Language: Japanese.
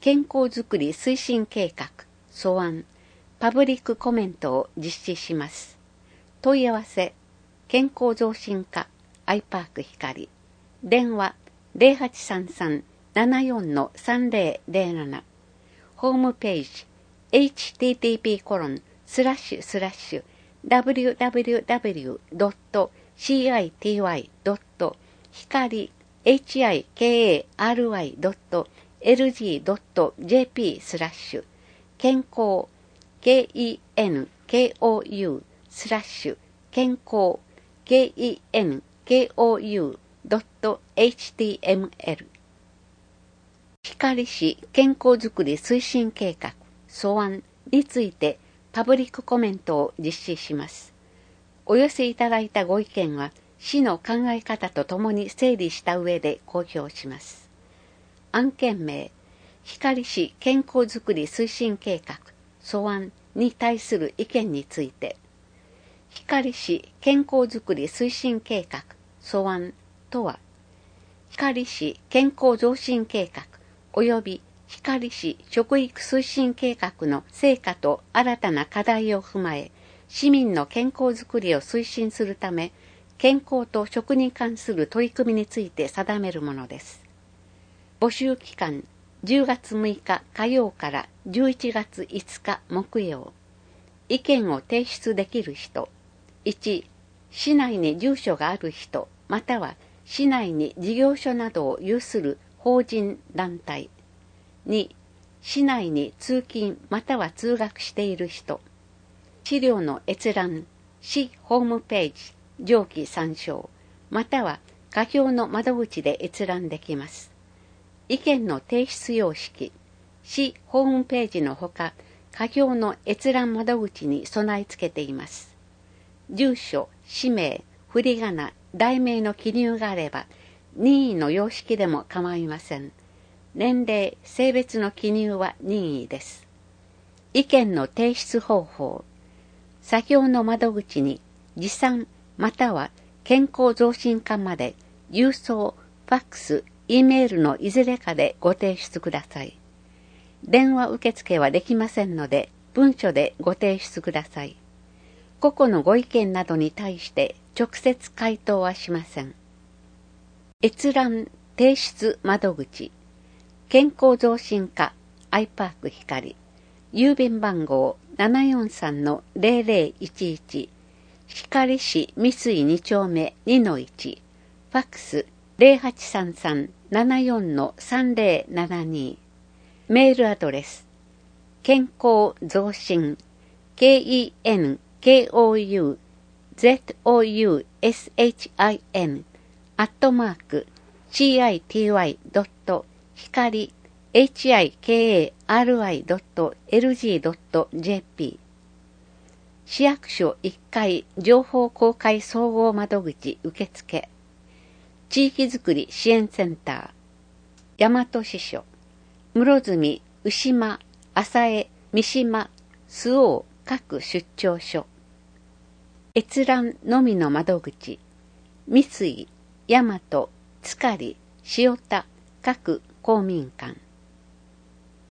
健康づくり推進計画素案パブリックコメントを実施します。問い合わせ健康増進課アイパーク光電話 0833-74-3007 ホームページ http://www.hikari.lg.jp 健康 kenkou/健康 kenkou.html 光市健康づくり推進計画素案についてパブリックコメントを実施します。お寄せいただいたご意見は市の考え方とともに整理した上で公表します。案件名光市健康づくり推進計画素案に対する意見について、光市健康づくり推進計画素案とは、光市健康増進計画及び光市食育推進計画の成果と新たな課題を踏まえ、市民の健康づくりを推進するため、健康と食に関する取り組みについて定めるものです。募集期間10月6日火曜から11月5日木曜。意見を提出できる人。1、市内に住所がある人、または市内に事業所などを有する法人団体。2、市内に通勤または通学している人。資料の閲覧、市ホームページ、上記参照、または下表の窓口で閲覧できます。意見の提出様式、市ホームページのほか、下表の閲覧窓口に備え付けています。住所、氏名、振り仮名、題名の記入があれば、任意の様式でも構いません。年齢、性別の記入は任意です。意見の提出方法、先表の窓口に持参または健康増進課まで郵送、ファックス、Eメールのいずれかでご提出ください。電話受付はできませんので、文書でご提出ください。個々のご意見などに対して直接回答はしません。閲覧提出窓口、健康増進課アイパーク光、郵便番号 743-0011、光市三井2丁目 2-1、ファックス0833-74-3072、メールアドレス、健康増進、kenkouzouShin、city.hikari.lg.jp 市役所1階情報公開総合窓口受付地域づくり支援センター大和支所室積、牛間、浅江、三島、周防各出張所閲覧のみの窓口三井、大和、塚里、塩田各公民館